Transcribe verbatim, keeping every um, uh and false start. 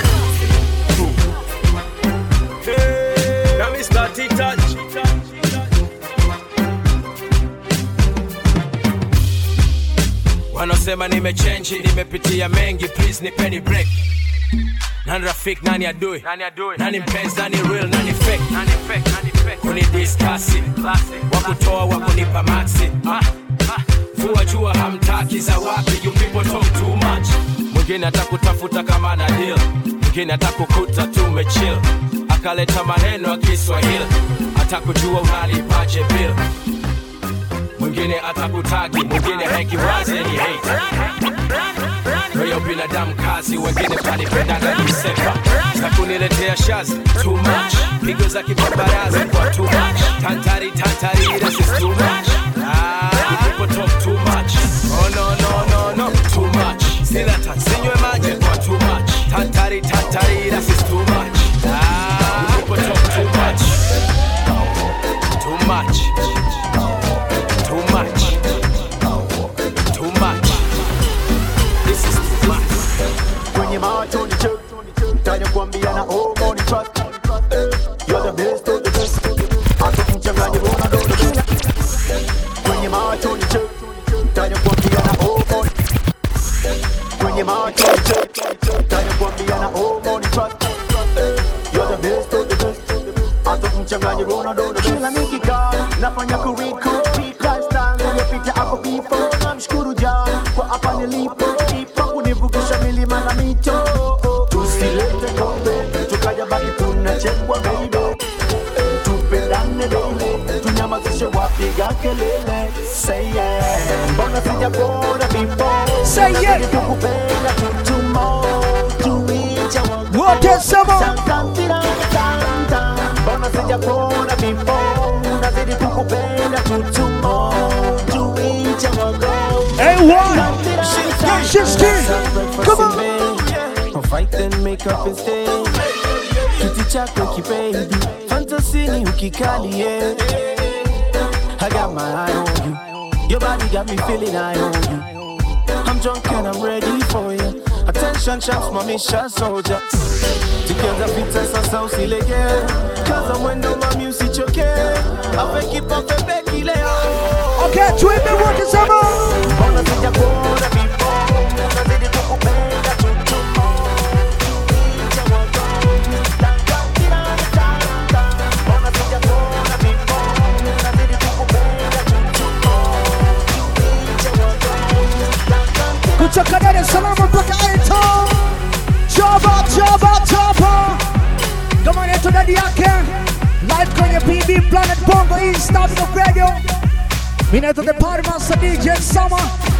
Hey, now Mister T-Touch. Wanasema nimechange, nimepitia mengi, please nipeni break. Nani rafiki, nani adui? Nani adui? Nani mpenzi, nani real, nani fake? Nani fake, nani fake? Kuni discussi, wakutoa, wakunipa maxi. Ah, ah. Fua jua hamtaki za wapi, you people talk too much. Mwingine atakutafuta kama na deal, mwingine atakukuta tumechill. Akaleta maneno ya Kiswahili, atakujua unalipaje bill. Mwingine atakutagi, mwingine heki wazi ni hate. Wewe binadamu kazi, wengine panipendana nisepa. Sakuniletea shazi, too much. Pigo za kibabarazi kwa too much. Tantari, tantari, this is too much. Ah, people talk too much. Oh no, no, no, no, too much. Sila tansinywe maji kwa too much. Tantari, tantari, this is too much. Ah, people talk too much. Too much. Too much. Too much. This is too much. Kwenye macho ni choke, tanya kuambia na oh money trust. You're the best of the best. Hata kumchanganya Ronaldo. Kwenye macho ni choke, tanya kuambia na oh money. Kwenye macho ni choke, tanya kuambia na oh money trust. You're the best of the best. Hata kumchanganya Ronaldo. Kila nikika nafanya kuread copy lifestyle nilipita hapo before. Namshukuru Jah kwa hapa nilipo. Ipo kunivukisha milima na mito. Tusilete kombe tukaja baki tunachekwa baby. Tupendane daily tunyamazishe wapiga kelele. Say yeah, mbona sijakuona before. Say yeah, nikukupenda tomorrow. Tuicha wangu wote sema. Mbona sijakuona before. Nazidi kukupenda tomorrow. Tuicha wangu. Hey one, she's king. Come on. Fight and make up and stay. Kiti chako kibaby, fantasy ni ukikali yeah. I got my eye on you. Your body got me feeling I own you. I'm drunk and I'm ready for you. Attention champs, my mission soldier. Together vita sasa usilege. Cause I'm when my music okay. I fake it up and back leo. Okay, twin me what is up? Mbona sijakuona before. Nazidi kukupenda tomorrow. Kutoka Dar es Salaam mpaka Aito. Chaba, chaba, chaba. Kama neto dadi yake. Live kwenye P B Planet Bongo East Stop of Radio. Mineto the Party Master D J Summer.